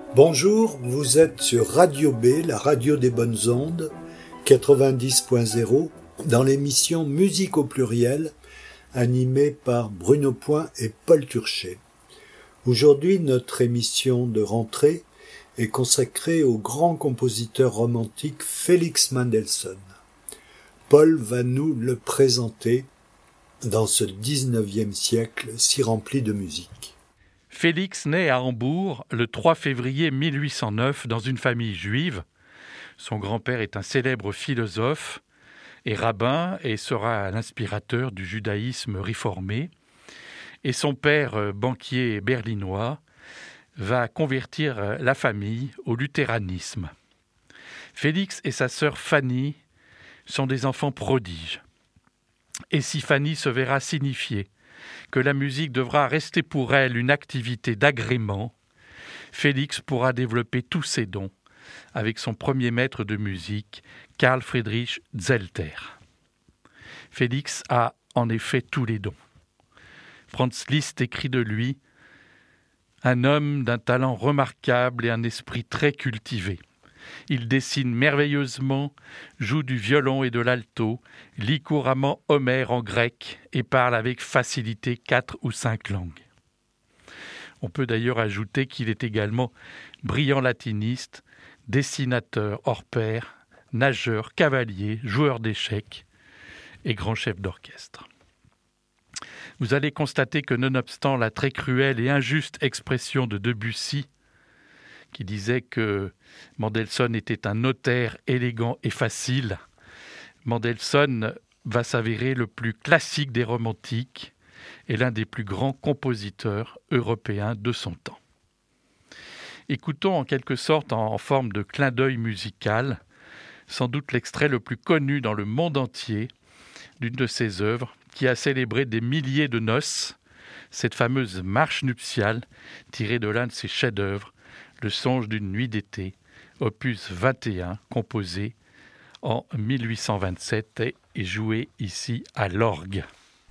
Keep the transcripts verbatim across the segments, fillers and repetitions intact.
Bonjour, vous êtes sur Radio B, la radio des bonnes ondes, quatre-vingt-dix point zéro, dans l'émission Musique au pluriel, animée par Bruno Point et Paul Turchet. Aujourd'hui, notre émission de rentrée est consacrée au grand compositeur romantique Félix Mendelssohn. Paul va nous le présenter dans ce dix-neuvième siècle si rempli de musique. Félix naît à Hambourg le trois février mille huit cent neuf dans une famille juive. Son grand-père est un célèbre philosophe et rabbin et sera l'inspirateur du judaïsme réformé. Et son père, banquier berlinois, va convertir la famille au luthéranisme. Félix et sa sœur Fanny sont des enfants prodiges. Et si Fanny se verra signifier que la musique devra rester pour elle une activité d'agrément, Félix pourra développer tous ses dons avec son premier maître de musique, Carl Friedrich Zelter. Félix a en effet tous les dons. Franz Liszt écrit de lui « Un homme d'un talent remarquable et un esprit très cultivé. Il dessine merveilleusement, joue du violon et de l'alto, lit couramment Homère en grec et parle avec facilité quatre ou cinq langues. » On peut d'ailleurs ajouter qu'il est également brillant latiniste, dessinateur hors pair, nageur, cavalier, joueur d'échecs et grand chef d'orchestre. Vous allez constater que nonobstant la très cruelle et injuste expression de Debussy, qui disait que Mendelssohn était un notaire élégant et facile, Mendelssohn va s'avérer le plus classique des romantiques et l'un des plus grands compositeurs européens de son temps. Écoutons en quelque sorte en forme de clin d'œil musical, sans doute l'extrait le plus connu dans le monde entier d'une de ses œuvres, qui a célébré des milliers de noces, cette fameuse marche nuptiale tirée de l'un de ses chefs-d'œuvre, Le songe d'une nuit d'été, opus vingt et un, composé en mille huit cent vingt-sept et joué ici à l'orgue.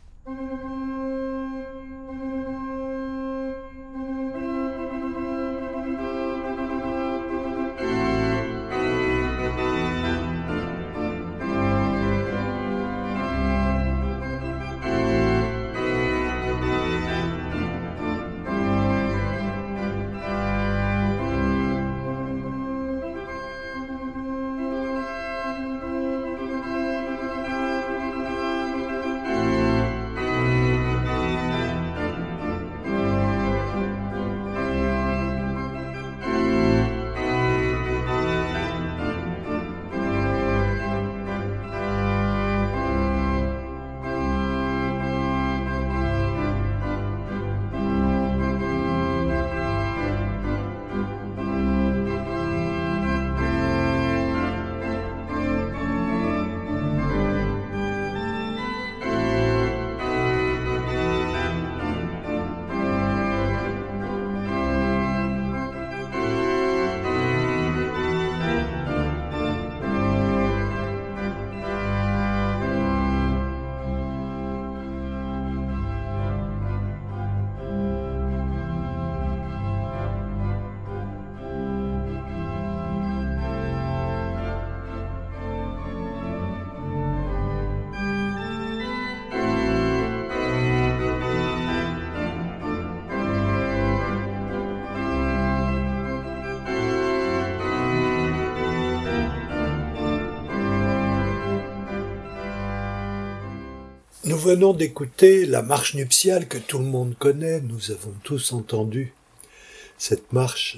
Nous venons d'écouter la marche nuptiale que tout le monde connaît, nous avons tous entendu cette marche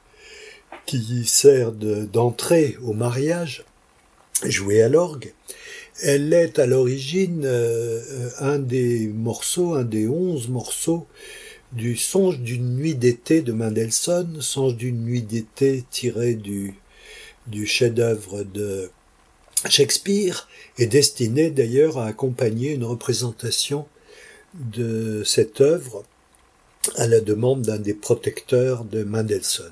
qui sert de, d'entrée au mariage, jouée à l'orgue. Elle est à l'origine euh, un des morceaux, un des onze morceaux du Songe d'une nuit d'été de Mendelssohn, Songe d'une nuit d'été tiré du, du chef-d'œuvre de Shakespeare, est destiné d'ailleurs à accompagner une représentation de cette œuvre à la demande d'un des protecteurs de Mendelssohn.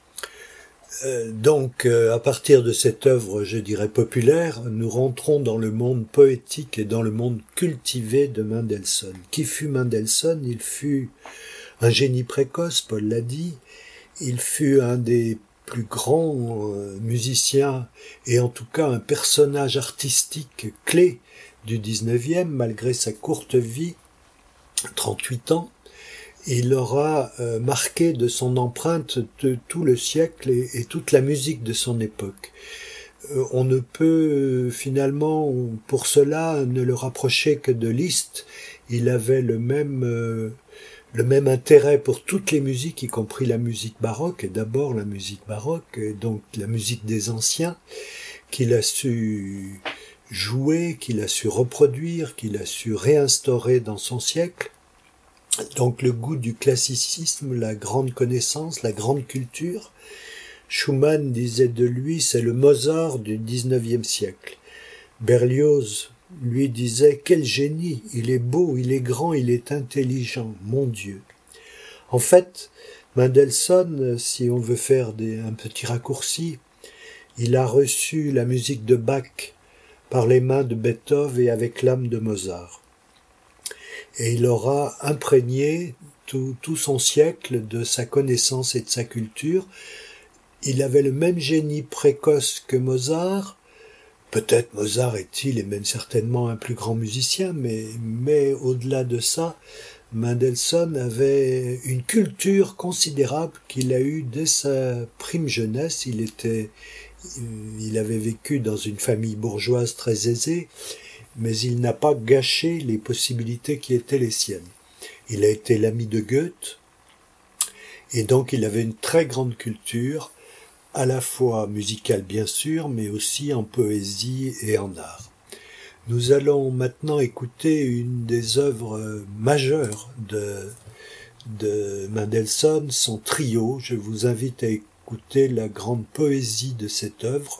Euh, donc, euh, à partir de cette œuvre, je dirais populaire, nous rentrons dans le monde poétique et dans le monde cultivé de Mendelssohn. Qui fut Mendelssohn ? Il fut un génie précoce, Paul l'a dit. Il fut un des plus grands euh, musiciens et en tout cas un personnage artistique clé du dix-neuvième, malgré sa courte vie, trente-huit ans. Il aura euh, marqué de son empreinte de tout le siècle et, et toute la musique de son époque. Euh, on ne peut euh, finalement, pour cela, ne le rapprocher que de Liszt. Il avait le même, euh, le même intérêt pour toutes les musiques, y compris la musique baroque, et d'abord la musique baroque, et donc la musique des anciens, qu'il a su jouer, qu'il a su reproduire, qu'il a su réinstaurer dans son siècle. Donc le goût du classicisme, la grande connaissance, la grande culture. Schumann disait de lui, c'est le Mozart du dix-neuvième siècle. Berlioz lui disait, quel génie, il est beau, il est grand, il est intelligent, mon Dieu. En fait, Mendelssohn, si on veut faire des, un petit raccourci, il a reçu la musique de Bach par les mains de Beethoven et avec l'âme de Mozart. Et il aura imprégné tout, tout son siècle de sa connaissance et de sa culture. Il avait le même génie précoce que Mozart. Peut-être Mozart est-il, et même certainement un plus grand musicien, mais, mais au-delà de ça, Mendelssohn avait une culture considérable qu'il a eue dès sa prime jeunesse. Il était, il avait vécu dans une famille bourgeoise très aisée, mais il n'a pas gâché les possibilités qui étaient les siennes. Il a été l'ami de Goethe, et donc il avait une très grande culture, à la fois musicale bien sûr, mais aussi en poésie et en art. Nous allons maintenant écouter une des œuvres majeures de, de Mendelssohn, son trio. Je vous invite à écouter la grande poésie de cette œuvre,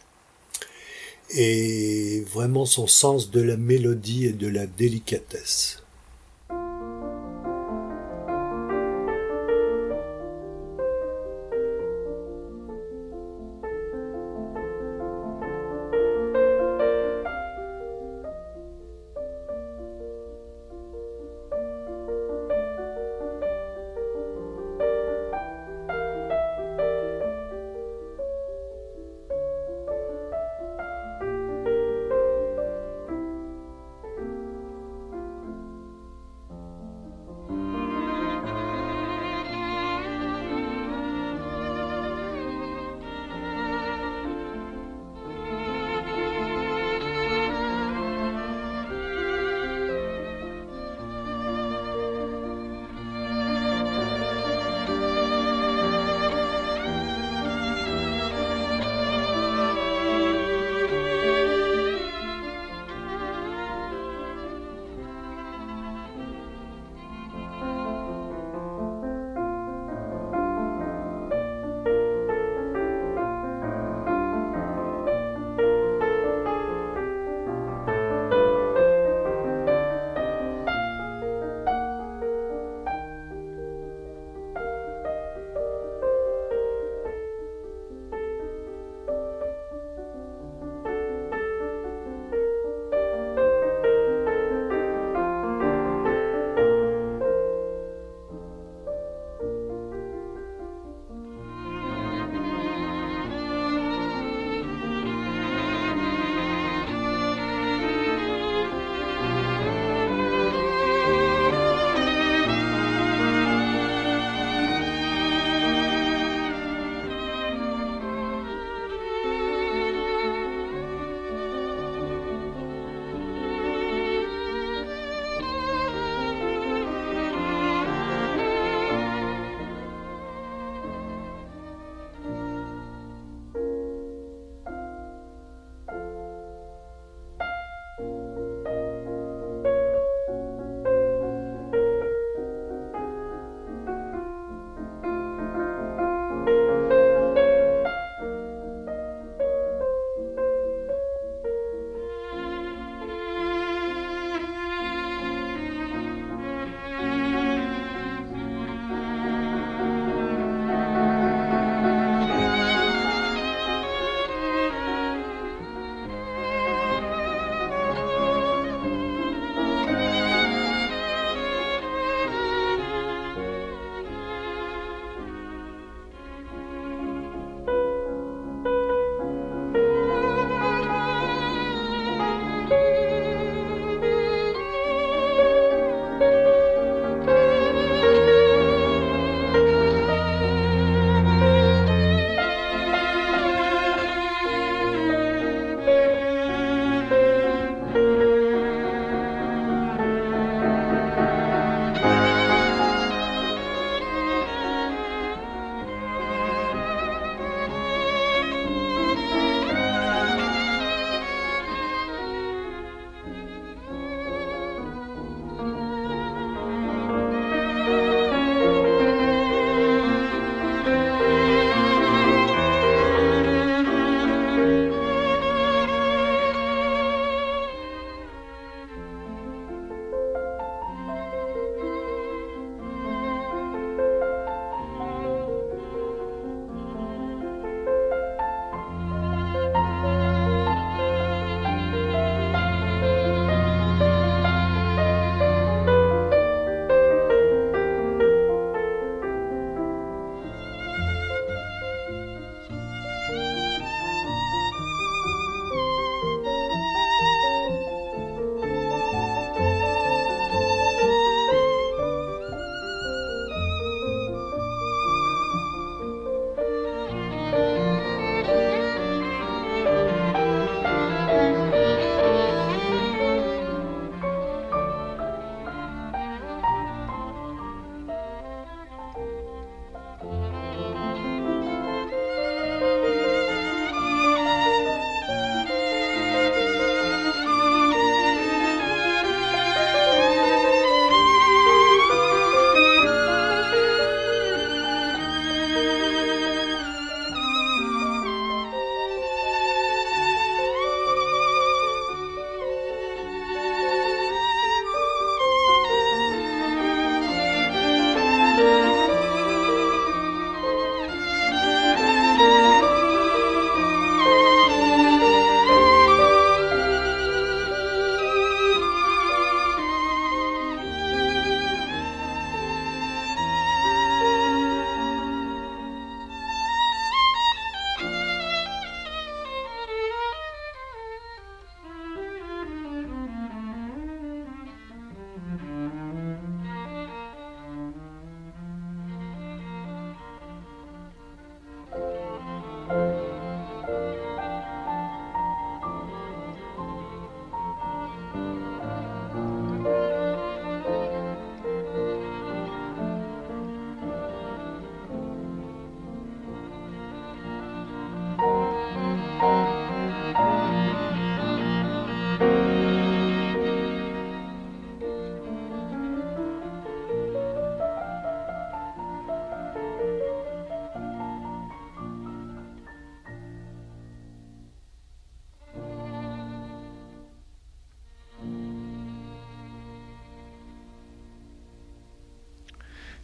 et vraiment son sens de la mélodie et de la délicatesse.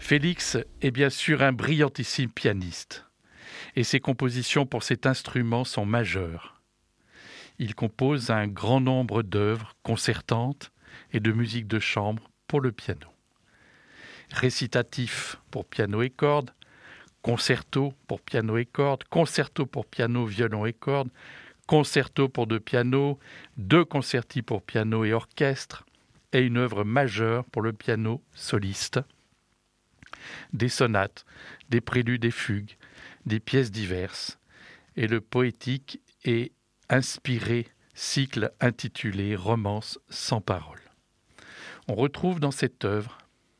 Félix est bien sûr un brillantissime pianiste, et ses compositions pour cet instrument sont majeures. Il compose un grand nombre d'œuvres concertantes et de musique de chambre pour le piano. Récitatif pour piano et cordes, concerto pour piano et cordes, concerto pour piano, violon et cordes, concerto pour deux pianos, deux concerti pour piano et orchestre, et une œuvre majeure pour le piano soliste. Des sonates, des préludes et fugues, des pièces diverses, et le poétique et inspiré cycle intitulé « Romance sans parole ». On retrouve dans cette œuvre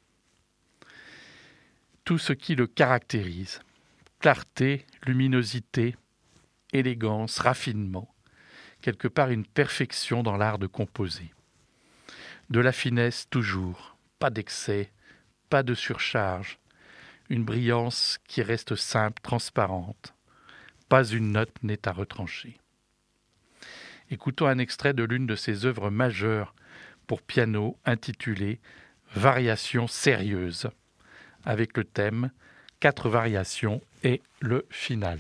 tout ce qui le caractérise. Clarté, luminosité, élégance, raffinement, quelque part une perfection dans l'art de composer. De la finesse toujours, pas d'excès, pas de surcharge, une brillance qui reste simple, transparente, pas une note n'est à retrancher. Écoutons un extrait de l'une de ses œuvres majeures pour piano intitulée « Variations sérieuses » avec le thème « Quatre variations » et le final.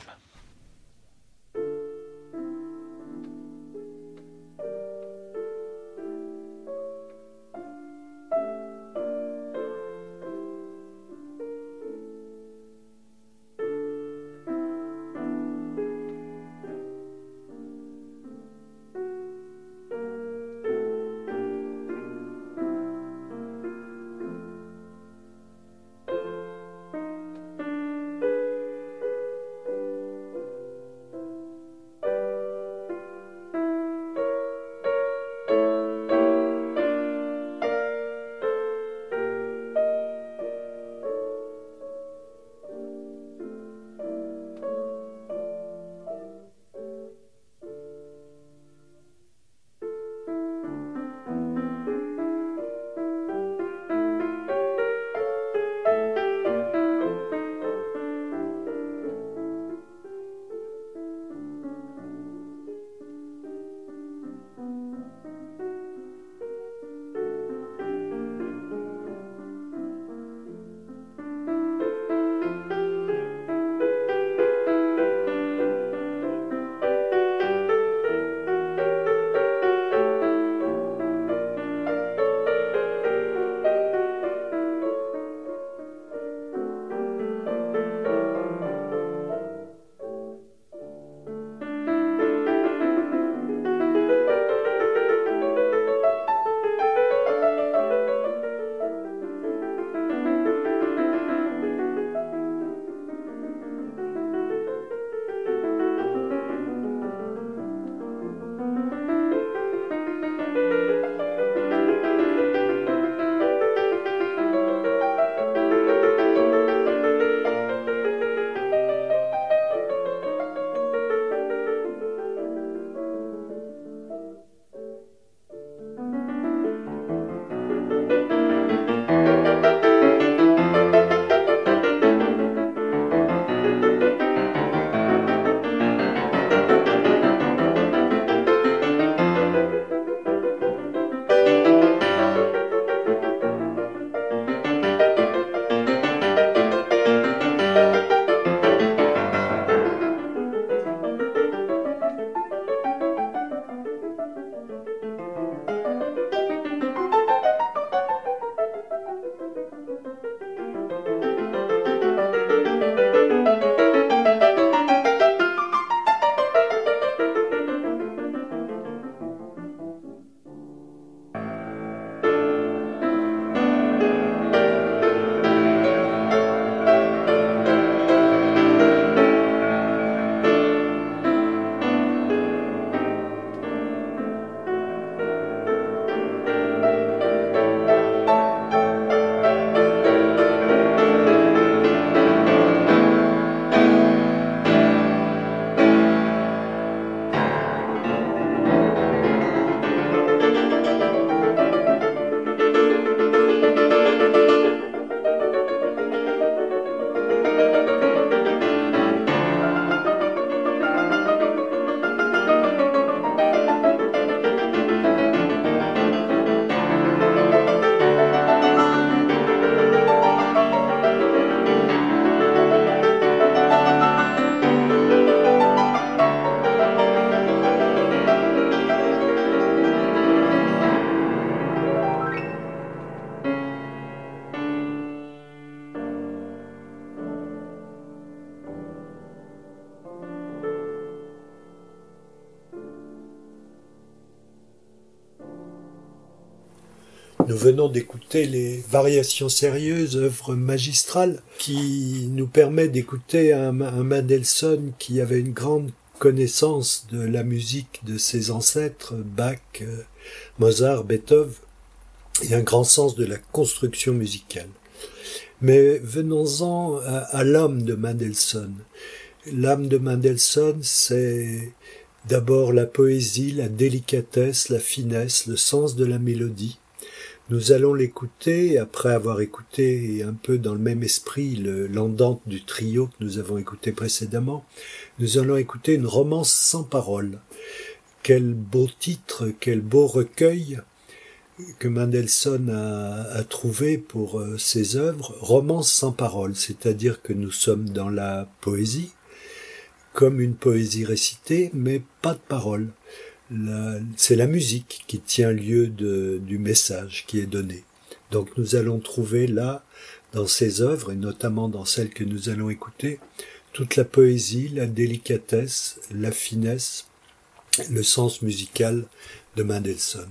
Nous venons d'écouter les Variations sérieuses, œuvre magistrale, qui nous permet d'écouter un, un Mendelssohn qui avait une grande connaissance de la musique de ses ancêtres, Bach, euh, Mozart, Beethoven, et un grand sens de la construction musicale. Mais venons-en à, à l'âme de Mendelssohn. L'âme de Mendelssohn, c'est d'abord la poésie, la délicatesse, la finesse, le sens de la mélodie. Nous allons l'écouter, après avoir écouté un peu dans le même esprit le, l'andante du trio que nous avons écouté précédemment, nous allons écouter une romance sans parole. Quel beau titre, quel beau recueil que Mendelssohn a, a trouvé pour euh, ses œuvres, romance sans parole, c'est-à-dire que nous sommes dans la poésie, comme une poésie récitée, mais pas de parole. La, c'est la musique qui tient lieu de, du message qui est donné. Donc nous allons trouver là, dans ces œuvres, et notamment dans celles que nous allons écouter, toute la poésie, la délicatesse, la finesse, le sens musical de Mendelssohn.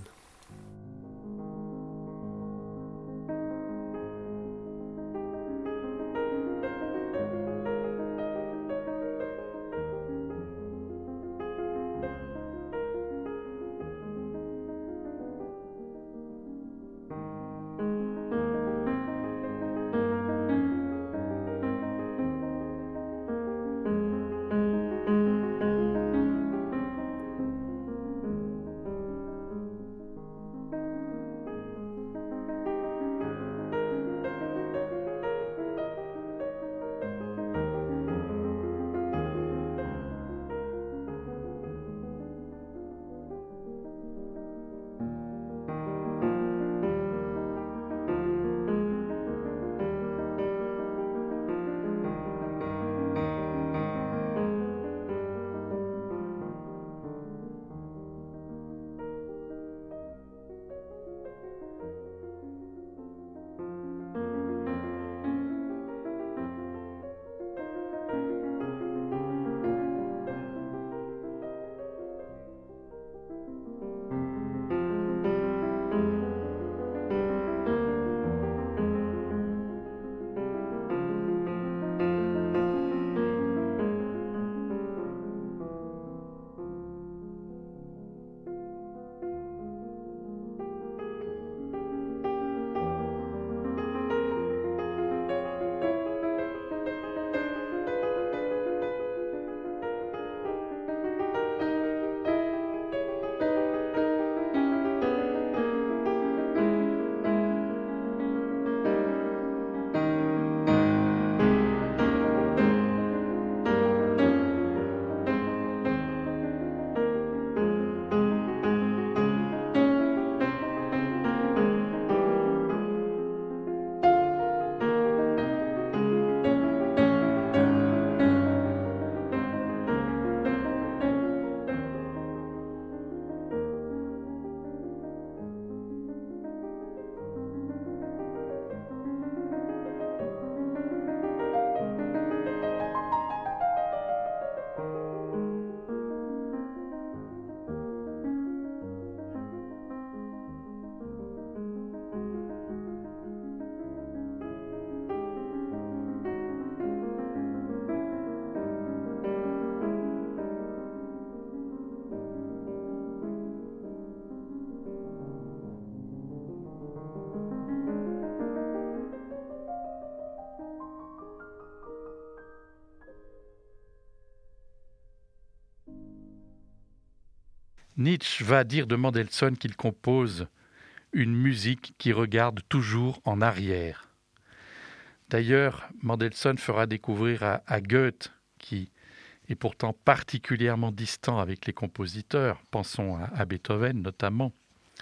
Nietzsche va dire de Mendelssohn qu'il compose une musique qui regarde toujours en arrière. D'ailleurs, Mendelssohn fera découvrir à, à Goethe, qui est pourtant particulièrement distant avec les compositeurs, pensons à, à Beethoven notamment,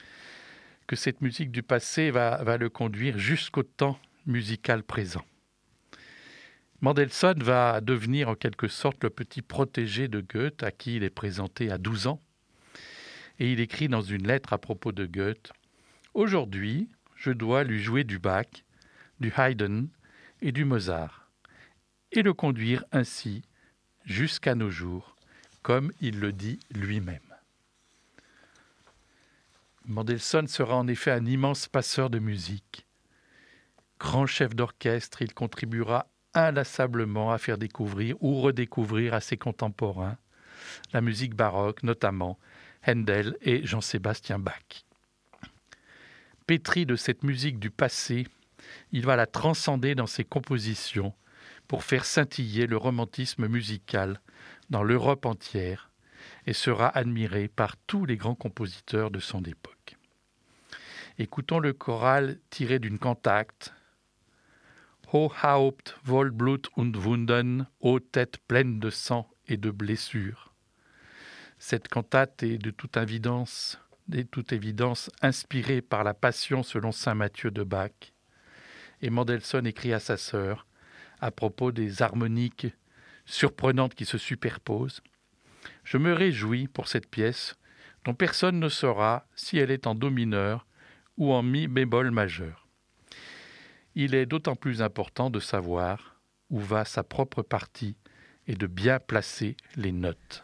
que cette musique du passé va, va le conduire jusqu'au temps musical présent. Mendelssohn va devenir en quelque sorte le petit protégé de Goethe, à qui il est présenté à douze ans. Et il écrit dans une lettre à propos de Goethe « Aujourd'hui, je dois lui jouer du Bach, du Haydn et du Mozart, et le conduire ainsi jusqu'à nos jours, comme il le dit lui-même. » Mendelssohn sera en effet un immense passeur de musique. Grand chef d'orchestre, il contribuera inlassablement à faire découvrir ou redécouvrir à ses contemporains la musique baroque, notamment Handel et Jean-Sébastien Bach. Pétri de cette musique du passé, il va la transcender dans ses compositions pour faire scintiller le romantisme musical dans l'Europe entière et sera admiré par tous les grands compositeurs de son époque. Écoutons le choral tiré d'une cantate. Ô Haupt voll Blut und Wunden, ô tête pleine de sang et de blessures. Cette cantate est de toute évidence, de toute évidence inspirée par la Passion selon saint Matthieu de Bach. Et Mendelssohn écrit à sa sœur à propos des harmoniques surprenantes qui se superposent. Je me réjouis pour cette pièce dont personne ne saura si elle est en do mineur ou en mi bémol majeur. Il est d'autant plus important de savoir où va sa propre partie et de bien placer les notes.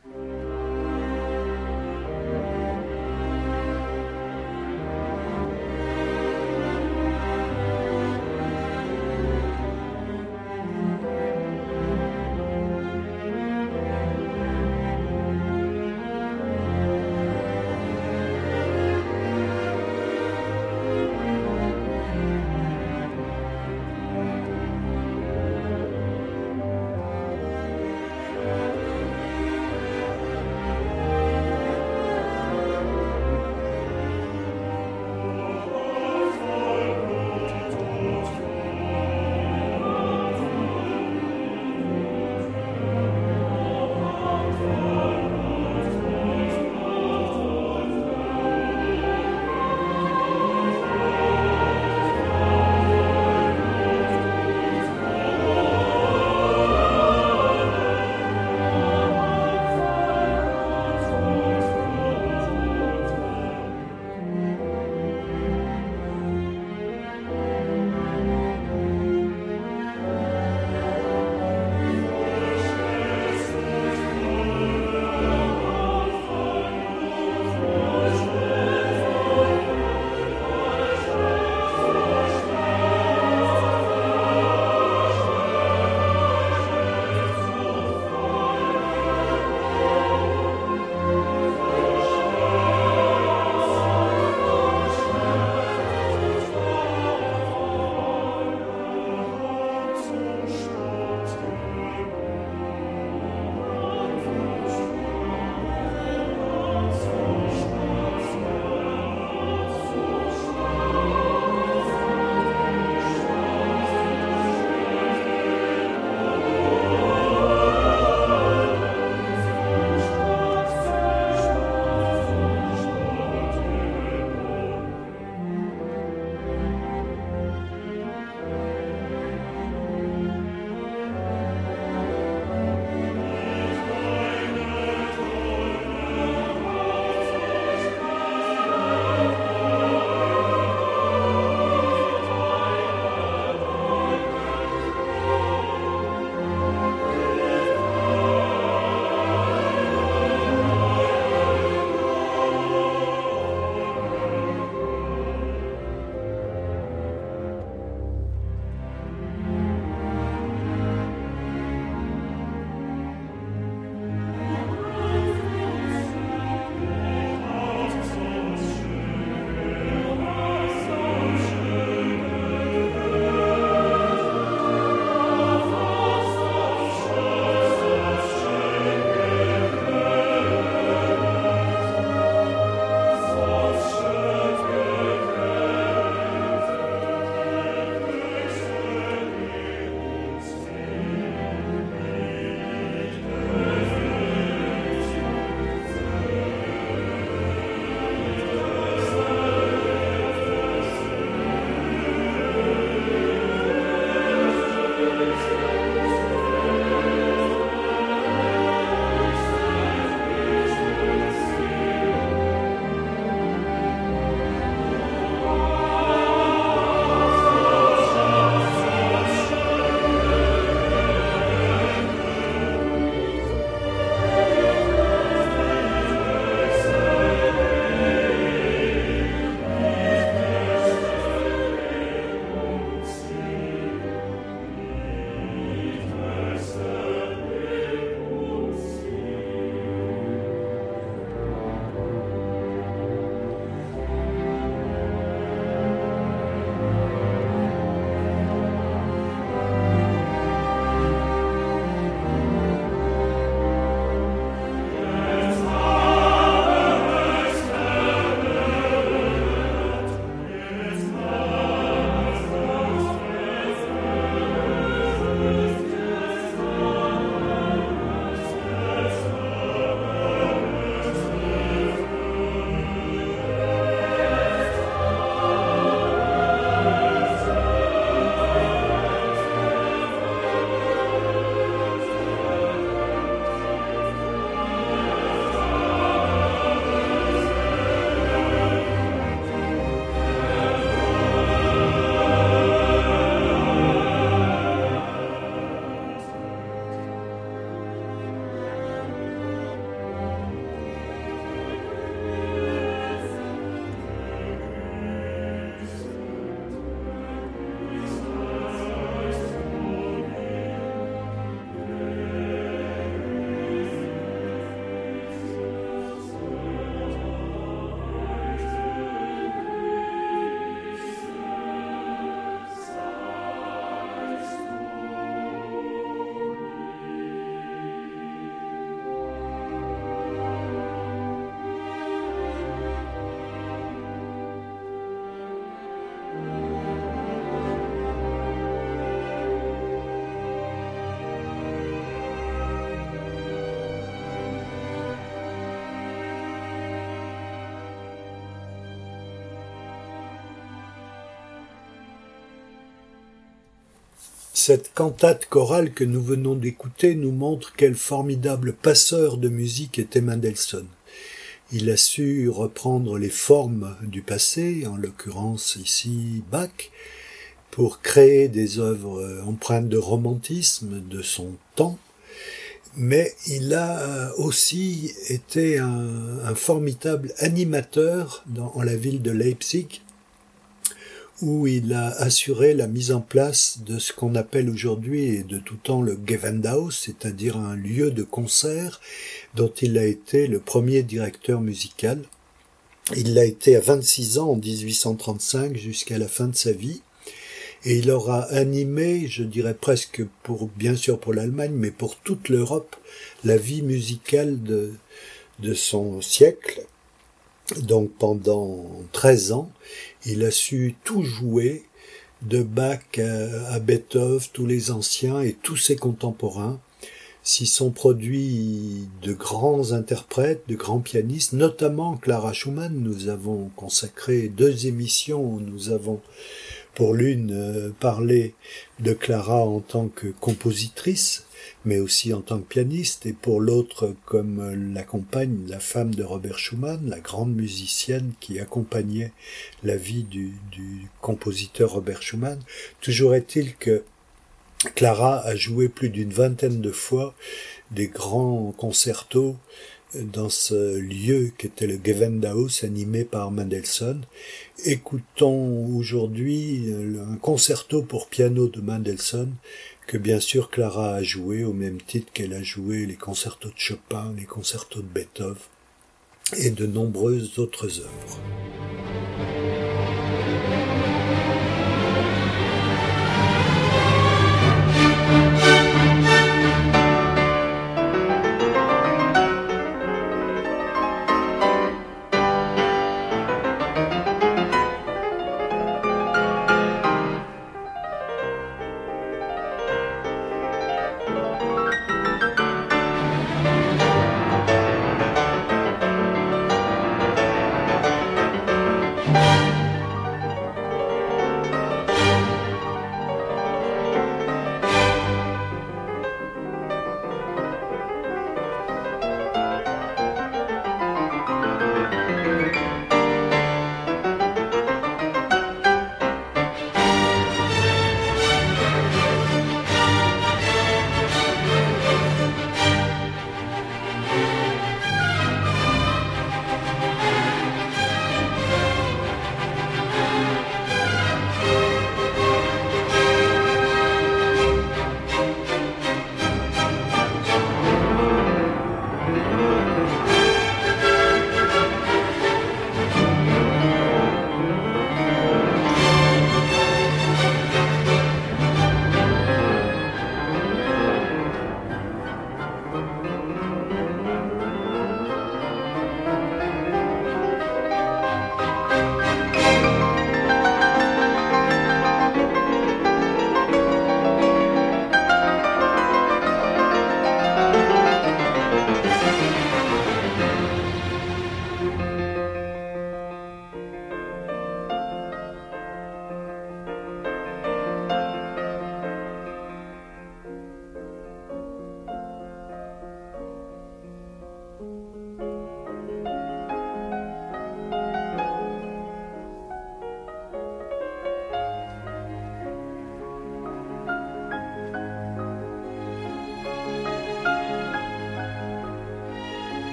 Cette cantate chorale que nous venons d'écouter nous montre quel formidable passeur de musique était Mendelssohn. Il a su reprendre les formes du passé, en l'occurrence ici Bach, pour créer des œuvres empreintes de romantisme de son temps, mais il a aussi été un, un formidable animateur dans, en la ville de Leipzig, où il a assuré la mise en place de ce qu'on appelle aujourd'hui et de tout temps le Gewandhaus, c'est-à-dire un lieu de concert dont il a été le premier directeur musical. Il l'a été à vingt-six ans en dix-huit cent trente-cinq jusqu'à la fin de sa vie. Et il aura animé, je dirais presque pour, bien sûr pour l'Allemagne, mais pour toute l'Europe, la vie musicale de, de son siècle. Donc pendant treize ans, il a su tout jouer, de Bach à, à Beethoven, tous les anciens et tous ses contemporains. S'y sont produits de grands interprètes, de grands pianistes, notamment Clara Schumann. Nous avons consacré deux émissions où nous avons pour l'une euh, parlé de Clara en tant que compositrice, mais aussi en tant que pianiste, et pour l'autre comme euh, la compagne, la femme de Robert Schumann, la grande musicienne qui accompagnait la vie du, du compositeur Robert Schumann. Toujours est-il que Clara a joué plus d'une vingtaine de fois des grands concertos dans ce lieu qui était le Gewandhaus animé par Mendelssohn. Écoutons aujourd'hui un concerto pour piano de Mendelssohn que bien sûr Clara a joué au même titre qu'elle a joué les concertos de Chopin, les concertos de Beethoven et de nombreuses autres œuvres.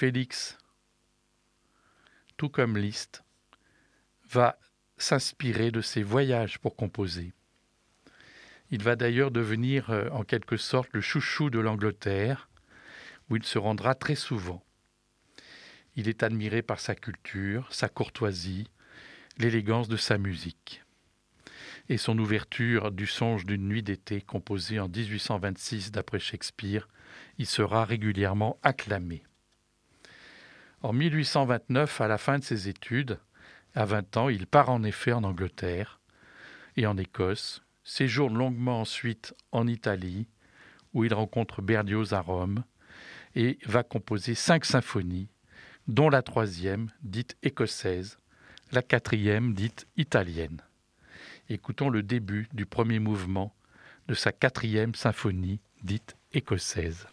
Félix, tout comme Liszt, va s'inspirer de ses voyages pour composer. Il va d'ailleurs devenir euh, en quelque sorte le chouchou de l'Angleterre, où il se rendra très souvent. Il est admiré par sa culture, sa courtoisie, l'élégance de sa musique. Et son ouverture du Songe d'une nuit d'été, composée en dix-huit cent vingt-six d'après Shakespeare, y sera régulièrement acclamé. En mille huit cent vingt-neuf, à la fin de ses études, à vingt ans, il part en effet en Angleterre et en Écosse, séjourne longuement ensuite en Italie, où il rencontre Berlioz à Rome, et va composer cinq symphonies, dont la troisième, dite écossaise, la quatrième, dite italienne. Écoutons le début du premier mouvement de sa quatrième symphonie, dite écossaise.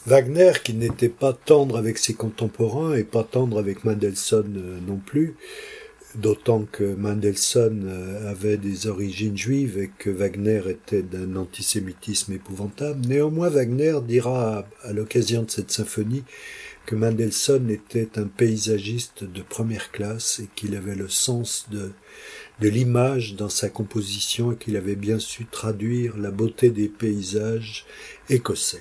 Wagner, qui n'était pas tendre avec ses contemporains et pas tendre avec Mendelssohn non plus, d'autant que Mendelssohn avait des origines juives et que Wagner était d'un antisémitisme épouvantable. Néanmoins, Wagner dira à, à l'occasion de cette symphonie que Mendelssohn était un paysagiste de première classe et qu'il avait le sens de, de l'image dans sa composition et qu'il avait bien su traduire la beauté des paysages écossais.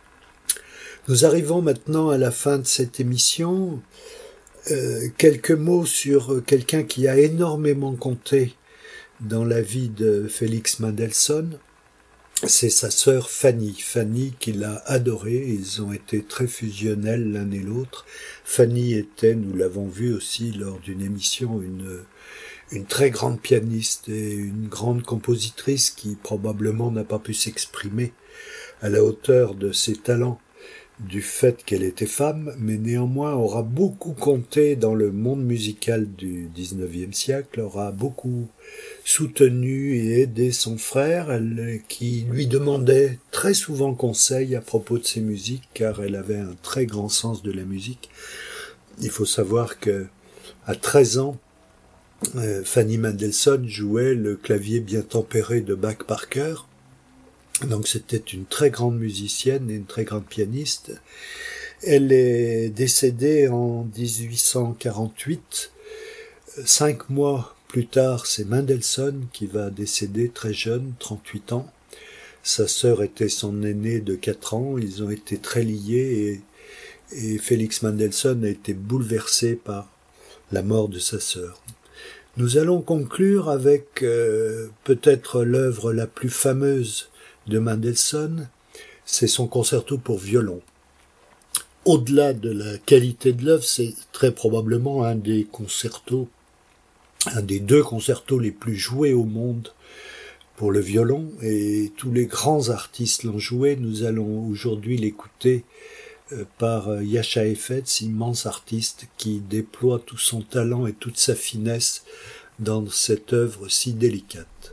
Nous arrivons maintenant à la fin de cette émission. Euh, quelques mots sur quelqu'un qui a énormément compté dans la vie de Félix Mendelssohn. C'est sa sœur Fanny. Fanny qui l'a adoré. Ils ont été très fusionnels l'un et l'autre. Fanny était, nous l'avons vu aussi lors d'une émission, une, une très grande pianiste et une grande compositrice qui probablement n'a pas pu s'exprimer à la hauteur de ses talents du fait qu'elle était femme, mais néanmoins aura beaucoup compté dans le monde musical du dix-neuvième siècle, aura beaucoup soutenu et aidé son frère, elle, qui lui demandait très souvent conseil à propos de ses musiques, car elle avait un très grand sens de la musique. Il faut savoir que à treize ans, euh, Fanny Mendelssohn jouait le clavier bien tempéré de Bach par cœur. Donc c'était une très grande musicienne et une très grande pianiste. Elle est décédée en dix-huit cent quarante-huit. Cinq mois plus tard, c'est Mendelssohn qui va décéder très jeune, trente-huit ans. Sa sœur était son aînée de quatre ans. Ils ont été très liés et, et Félix Mendelssohn a été bouleversé par la mort de sa sœur. Nous allons conclure avec euh, peut-être l'œuvre la plus fameuse de Mendelssohn, c'est son concerto pour violon. Au-delà de la qualité de l'œuvre, c'est très probablement un des concertos, un des deux concertos les plus joués au monde pour le violon, et tous les grands artistes l'ont joué. Nous allons aujourd'hui l'écouter par Jascha Heifetz, immense artiste qui déploie tout son talent et toute sa finesse dans cette œuvre si délicate.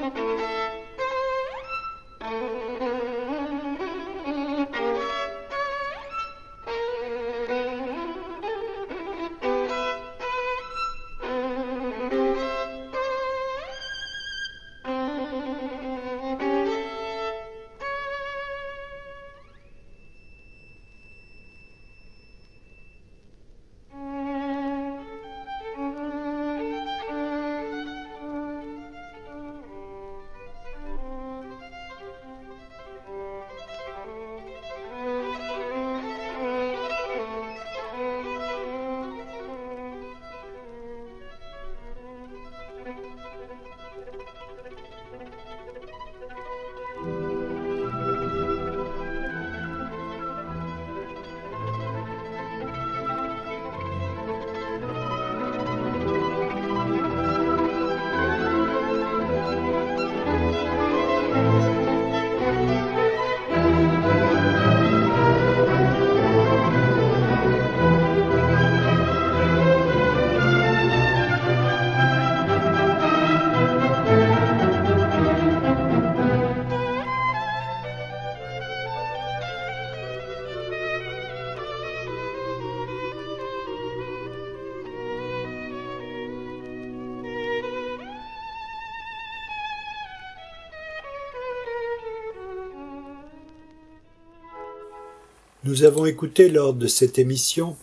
Nous avons écouté lors de cette émission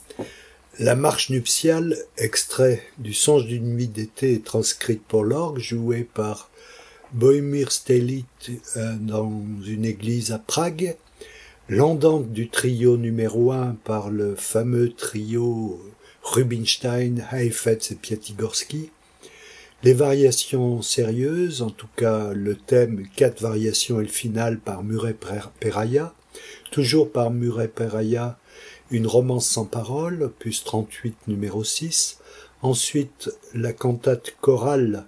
la marche nuptiale, extrait du Songe d'une nuit d'été transcrite pour l'orgue, jouée par Bohumir Stelit dans une église à Prague, l'andante du trio numéro un par le fameux trio Rubinstein, Heifetz et Piatigorsky, les variations sérieuses, en tout cas le thème quatre variations et le final par Murray Peraya, toujours par Murray Peraya, une romance sans parole, opus trente-huit numéro six, ensuite la cantate chorale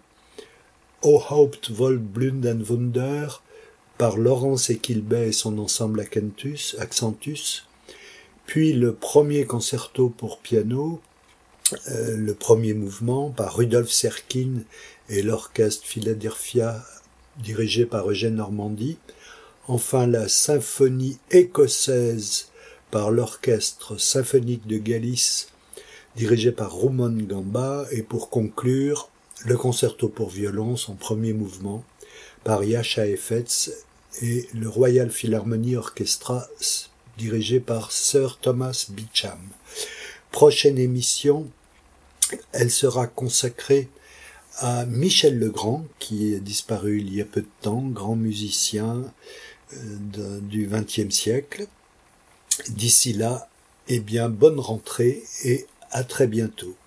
O Haupt voll Blünden Wunder par Laurence Equilbet et son ensemble Accentus, Accentus, puis le premier concerto pour piano, euh, le premier mouvement par Rudolf Serkin et l'orchestre Philadelphia dirigé par Eugène Normandie, enfin la symphonie écossaise par l'orchestre symphonique de Galice dirigé par Roman Gamba, et pour conclure le concerto pour violon, son premier mouvement, par Jascha Heifetz et le Royal Philharmonie Orchestra dirigé par Sir Thomas Beecham. Prochaine émission, elle sera consacrée à Michel Legrand, qui est disparu il y a peu de temps, grand musicien de, du vingtième siècle. D'ici là, eh bien, bonne rentrée et à très bientôt.